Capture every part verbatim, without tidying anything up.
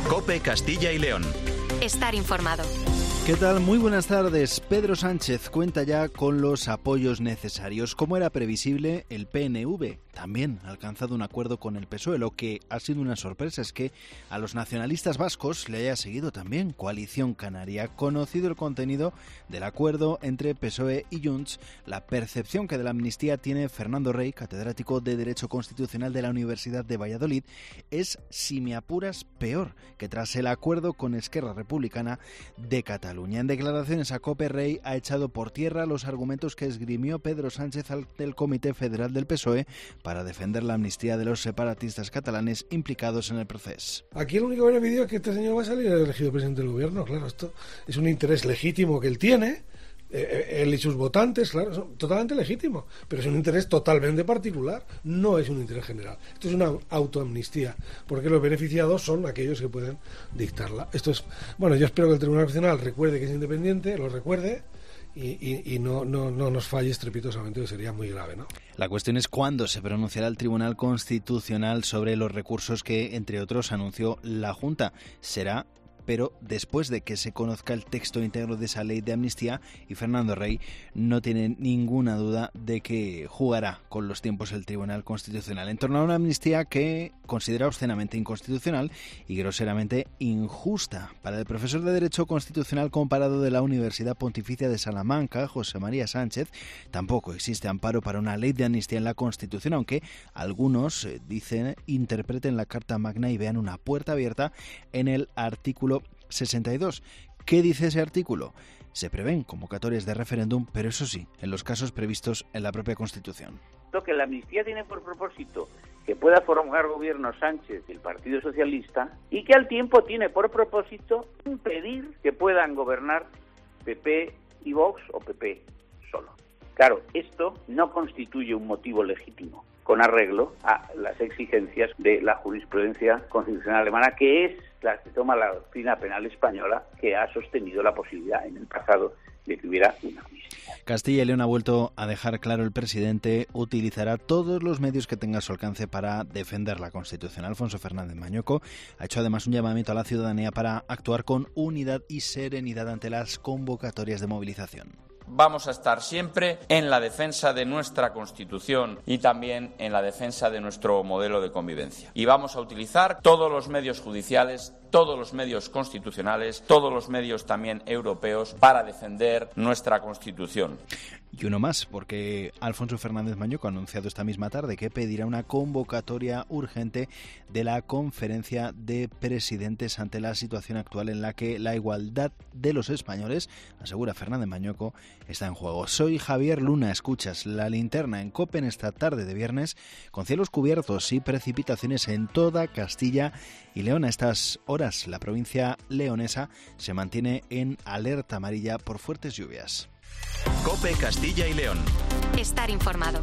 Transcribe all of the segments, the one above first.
COPE Castilla y León. Estar informado. ¿Qué tal? Muy buenas tardes. Pedro Sánchez cuenta ya con los apoyos necesarios. Como era previsible, el P N V también ha alcanzado un acuerdo con el P S O E. Lo que ha sido una sorpresa es que a los nacionalistas vascos le haya seguido también Coalición Canaria. Conocido el contenido del acuerdo entre P S O E y Junts, la percepción que de la amnistía tiene Fernando Rey, catedrático de Derecho Constitucional de la Universidad de Valladolid, es, si me apuras, peor que tras el acuerdo con Esquerra Republicana de Cataluña. En declaraciones a COPE, Rey ha echado por tierra los argumentos que esgrimió Pedro Sánchez ante el Comité Federal del P S O E para defender la amnistía de los separatistas catalanes implicados en el proceso. Aquí el único beneficio es que este señor va a salir elegido presidente del gobierno. Claro, esto es un interés legítimo que él tiene, eh, él y sus votantes, claro, son totalmente legítimos, pero es un interés totalmente particular, no es un interés general. Esto es una autoamnistía, porque los beneficiados son aquellos que pueden dictarla. Esto es, bueno, yo espero que el Tribunal Constitucional recuerde que es independiente, lo recuerde, y, y, y no, no, no nos falle estrepitosamente, que sería muy grave, ¿no? La cuestión es cuándo se pronunciará el Tribunal Constitucional sobre los recursos que, entre otros, anunció la Junta. Será pero después de que se conozca el texto íntegro de esa ley de amnistía, y Fernando Rey no tiene ninguna duda de que jugará con los tiempos el Tribunal Constitucional en torno a una amnistía que considera obscenamente inconstitucional y groseramente injusta. Para el profesor de Derecho Constitucional comparado de la Universidad Pontificia de Salamanca, José María Sánchez, tampoco existe amparo para una ley de amnistía en la Constitución, aunque algunos eh, dicen, interpreten la Carta Magna y vean una puerta abierta en el artículo sesenta y dos. ¿Qué dice ese artículo? Se prevén convocatorias de referéndum, pero eso sí, en los casos previstos en la propia Constitución. Lo que la amnistía tiene por propósito que pueda formar gobierno Sánchez y el Partido Socialista, y que al tiempo tiene por propósito impedir que puedan gobernar P P y Vox o P P solo. Claro, esto no constituye un motivo legítimo, con arreglo a las exigencias de la jurisprudencia constitucional alemana, que es la que toma la doctrina penal española, que ha sostenido la posibilidad en el pasado de que hubiera una amnistía. Castilla y León ha vuelto a dejar claro: el presidente utilizará todos los medios que tenga a su alcance para defender la Constitución. Alfonso Fernández Mañueco ha hecho además un llamamiento a la ciudadanía para actuar con unidad y serenidad ante las convocatorias de movilización. Vamos a estar siempre en la defensa de nuestra Constitución y también en la defensa de nuestro modelo de convivencia. Y vamos a utilizar todos los medios judiciales, todos los medios constitucionales, todos los medios también europeos para defender nuestra Constitución. Y uno más, porque Alfonso Fernández Mañueco ha anunciado esta misma tarde que pedirá una convocatoria urgente de la Conferencia de Presidentes ante la situación actual en la que la igualdad de los españoles, asegura Fernández Mañueco, está en juego. Soy Javier Luna, escuchas La Linterna en COPE en esta tarde de viernes, con cielos cubiertos y precipitaciones en toda Castilla y León. A estas horas la provincia leonesa se mantiene en alerta amarilla por fuertes lluvias. COPE Castilla y León. Estar informado.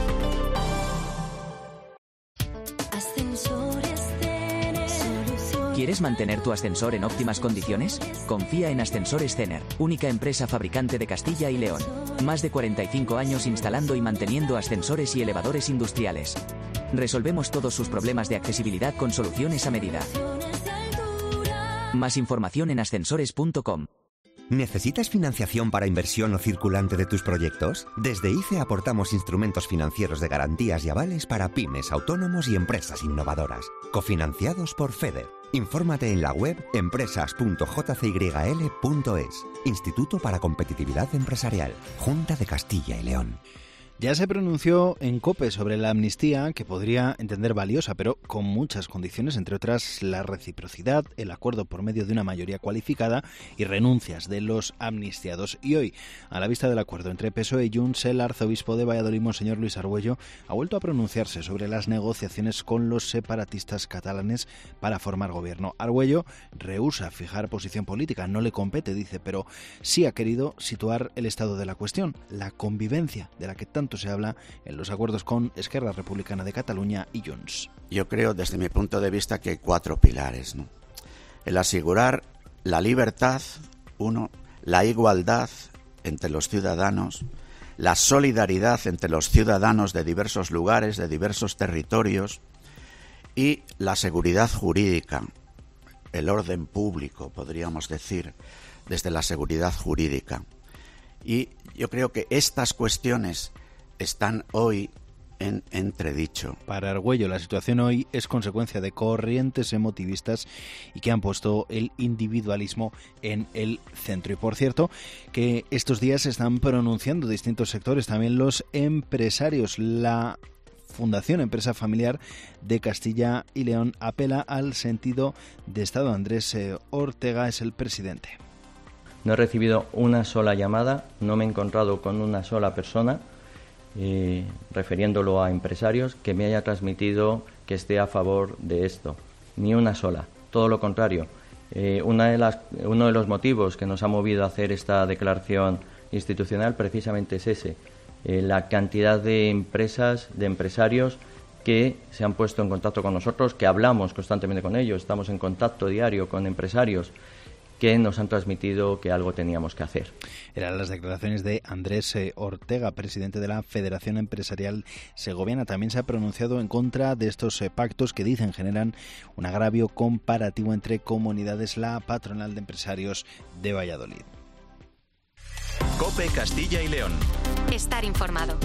¿Quieres mantener tu ascensor en óptimas condiciones? Confía en Ascensores Cener, única empresa fabricante de Castilla y León. Más de cuarenta y cinco años instalando y manteniendo ascensores y elevadores industriales. Resolvemos todos sus problemas de accesibilidad con soluciones a medida. Más información en ascensores punto com. ¿Necesitas financiación para inversión o circulante de tus proyectos? Desde I C E aportamos instrumentos financieros de garantías y avales para pymes, autónomos y empresas innovadoras. Cofinanciados por FEDER. Infórmate en la web empresas punto j c y l punto es. Instituto para Competitividad Empresarial. Junta de Castilla y León. Ya se pronunció en COPE sobre la amnistía, que podría entender valiosa, pero con muchas condiciones, entre otras la reciprocidad, el acuerdo por medio de una mayoría cualificada y renuncias de los amnistiados. Y hoy, a la vista del acuerdo entre P S O E y Junts, el arzobispo de Valladolid, Monseñor Luis Argüello, ha vuelto a pronunciarse sobre las negociaciones con los separatistas catalanes para formar gobierno. Argüello rehúsa fijar posición política, no le compete, dice, pero sí ha querido situar el estado de la cuestión, la convivencia de la que tanto se habla en los acuerdos con Esquerra Republicana de Cataluña y Junts. Yo creo, desde mi punto de vista, que hay cuatro pilares, ¿no? El asegurar la libertad, uno, la igualdad entre los ciudadanos, la solidaridad entre los ciudadanos de diversos lugares, de diversos territorios, y la seguridad jurídica, el orden público, podríamos decir, desde la seguridad jurídica. Y yo creo que estas cuestiones están hoy en entredicho. Para Argüello, la situación hoy es consecuencia de corrientes emotivistas y que han puesto el individualismo en el centro. Y por cierto, que estos días se están pronunciando distintos sectores, también los empresarios. La Fundación Empresa Familiar de Castilla y León apela al sentido de Estado. Andrés Ortega es el presidente. No he recibido una sola llamada, no me he encontrado con una sola persona, eh, refiriéndolo a empresarios, que me haya transmitido que esté a favor de esto. Ni una sola, todo lo contrario. Eh, una de las, uno de los motivos que nos ha movido a hacer esta declaración institucional precisamente es ese, eh, la cantidad de empresas, de empresarios que se han puesto en contacto con nosotros, que hablamos constantemente con ellos, estamos en contacto diario con empresarios que nos han transmitido que algo teníamos que hacer. Eran las declaraciones de Andrés Ortega, presidente de la Federación Empresarial Segoviana. También se ha pronunciado en contra de estos pactos que dicen generan un agravio comparativo entre comunidades, la Patronal de Empresarios de Valladolid. COPE Castilla y León. Estar informado.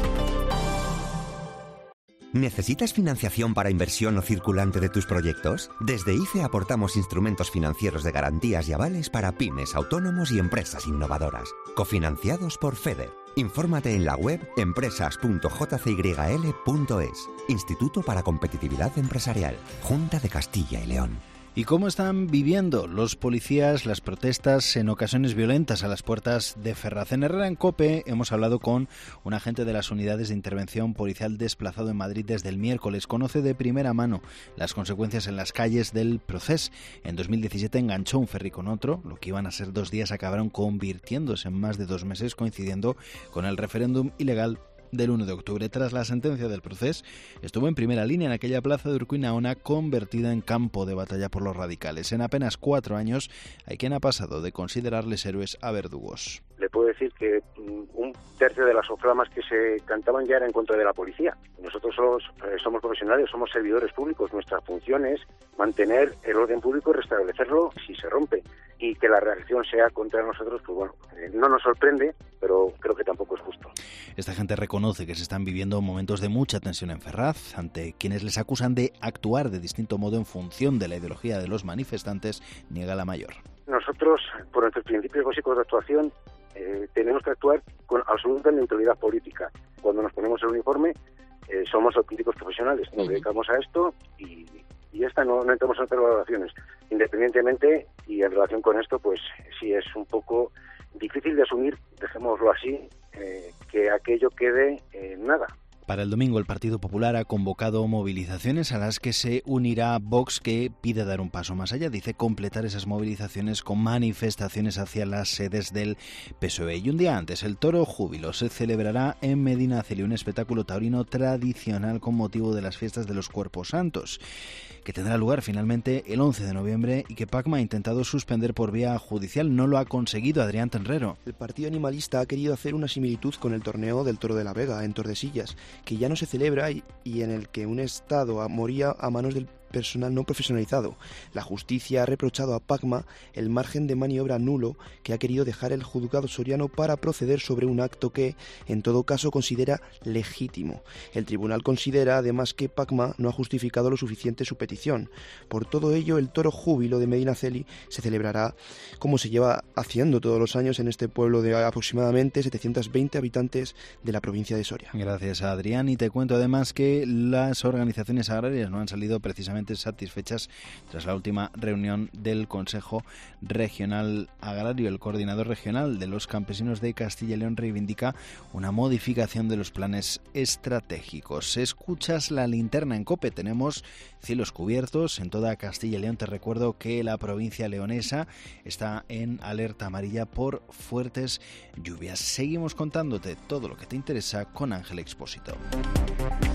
¿Necesitas financiación para inversión o circulante de tus proyectos? Desde I C E aportamos instrumentos financieros de garantías y avales para pymes, autónomos y empresas innovadoras, cofinanciados por FEDER. Infórmate en la web empresas punto j c y l punto es. Instituto para Competitividad Empresarial, Junta de Castilla y León. ¿Y cómo están viviendo los policías las protestas en ocasiones violentas a las puertas de Ferraz? En Herrera en COPE hemos hablado con un agente de las unidades de intervención policial desplazado en Madrid desde el miércoles. Conoce de primera mano las consecuencias en las calles del Procés. En dos mil diecisiete enganchó un ferry con otro. Lo que iban a ser dos días acabaron convirtiéndose en más de dos meses, coincidiendo con el referéndum ilegal del uno de octubre. Tras la sentencia del Procés, estuvo en primera línea en aquella plaza de Urquinaona convertida en campo de batalla por los radicales. En apenas cuatro años hay quien ha pasado de considerarles héroes a verdugos. Le puedo decir que un tercio de las soflamas que se cantaban ya era en contra de la policía. Nosotros somos, eh, somos profesionales, somos servidores públicos. Nuestra función es mantener el orden público y restablecerlo si se rompe. Y que la reacción sea contra nosotros, pues bueno, eh, no nos sorprende, pero creo que tampoco es justo. Esta gente reconoce que se están viviendo momentos de mucha tensión en Ferraz, ante quienes les acusan de actuar de distinto modo en función de la ideología de los manifestantes, niega la mayor. Nosotros, por nuestros principios básicos de actuación, eh, tenemos que actuar con absoluta neutralidad política. Cuando nos ponemos el uniforme, eh, somos auténticos profesionales, nos dedicamos a esto y... Y ya está, no, no entramos en otras valoraciones. Independientemente, y en relación con esto, pues sí es un poco difícil de asumir, dejémoslo así, eh, que aquello quede en nada. Para el domingo el Partido Popular ha convocado movilizaciones a las que se unirá Vox, que pide dar un paso más allá. Dice completar esas movilizaciones con manifestaciones hacia las sedes del P S O E. Y un día antes, el Toro Júbilo se celebrará en Medinaceli, un espectáculo taurino tradicional con motivo de las fiestas de los Cuerpos Santos, que tendrá lugar finalmente el once de noviembre y que Pacma ha intentado suspender por vía judicial. No lo ha conseguido. Adrián Tenrero. El partido animalista ha querido hacer una similitud con el torneo del Toro de la Vega en Tordesillas, que ya no se celebra y, y en el que un Estado moría a manos del personal no profesionalizado. La justicia ha reprochado a Pacma el margen de maniobra nulo que ha querido dejar el juzgado soriano para proceder sobre un acto que, en todo caso, considera legítimo. El tribunal considera, además, que Pacma no ha justificado lo suficiente su petición. Por todo ello, el Toro Júbilo de Medinaceli se celebrará como se lleva haciendo todos los años en este pueblo de aproximadamente setecientos veinte habitantes de la provincia de Soria. Gracias, Adrián. Y te cuento además que las organizaciones agrarias no han salido precisamente satisfechas tras la última reunión del Consejo Regional Agrario. El coordinador regional de los campesinos de Castilla y León reivindica una modificación de los planes estratégicos. Escuchas la linterna en COPE. Tenemos cielos cubiertos en toda Castilla y León. Te recuerdo que la provincia leonesa está en alerta amarilla por fuertes lluvias. Seguimos contándote todo lo que te interesa con Ángel Expósito.